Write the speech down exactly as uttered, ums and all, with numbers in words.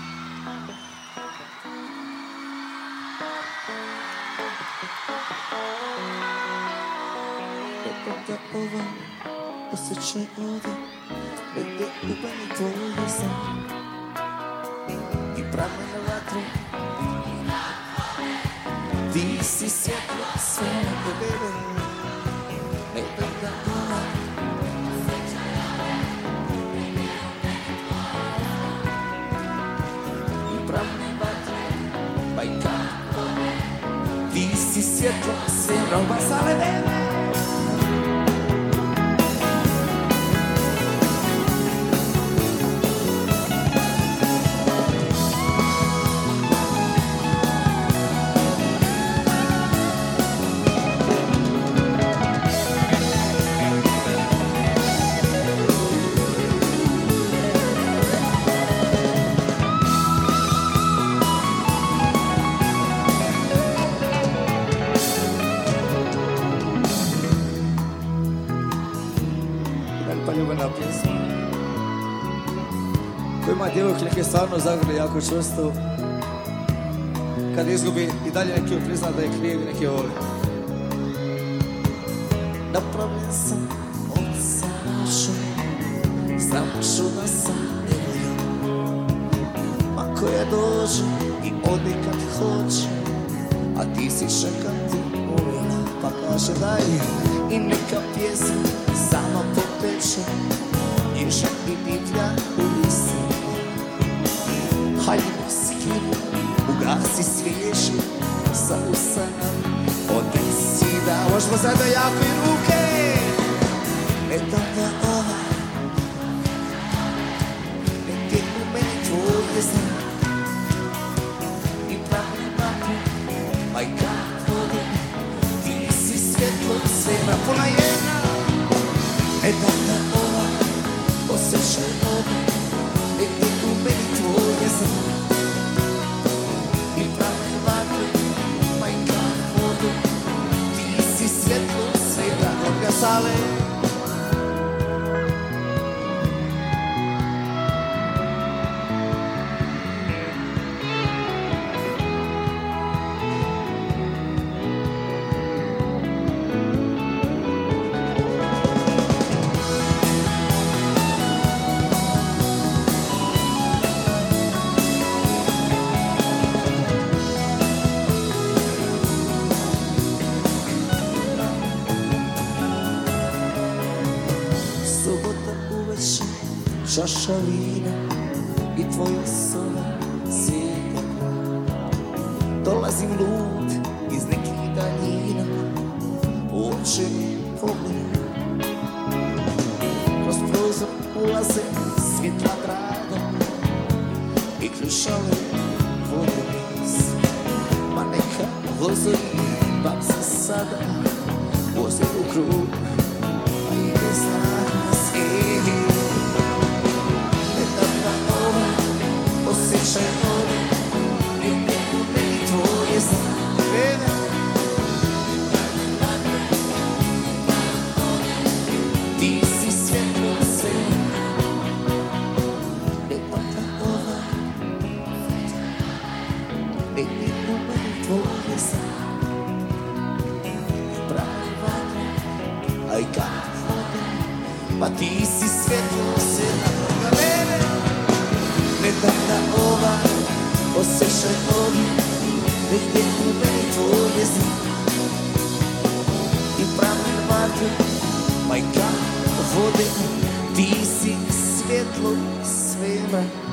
Da ova osjećaj ovdje negdje u meni tvoj san i pravne na vatru. Ti si svjetlo sve na tebe, ne da ova i pravne vatru, pa i kako ti si svjetlo sve roba sale bebe. Pa ljubavna pjesma koja ima djevojke neke stvarno zagrle jako čvrsto. Kad izgubi i dalje neki prizna da je kriv i neki voli. Napravljen sam od sanašu, znam ću da sam nevoljan. Ma koja dođe i ode kad hoće, a ti si čekam ti uvijela. Pa kaže daj i neka pjesma samo poteče, nježa i divlja u lisi. Hajdemo skiru, ugasi sviježi, sa usanam odnesi da možemo zajedno jako i ruke. Ne dam da ova negdje u meni tvoje zna i pravne vatre, ma i kako vode, ti si svjetlo svema puna jedna. Ne dam da ova osjećaj ovdje negdje u meni tvoje zna i pravne vatre, ma i kako vode, ti si svjetlo sveta od gasale. Čaša vina i tvoja sola sjeda. Dolazim lud iz nekih daljina, u oči pogleda. Kroz prozor ulaze svjetla draga i kljušale vode niz. Ma neka vozovi bak se sada voze u krug, a i bez nas ih. Osjećaj ovdje, negdje u meni tvoje zna, bebe. Ti si svjetlo sve, ne da ova negdje u meni tvoje zna i pravne vatre, a i kako vode, pa ti si svjetlo sve na toga, bebe. Ne dam da ova osjećaj ovdje negdje u meni tvoje zna i pravne vatre, ma i kako vode, ti si svjetlo svema.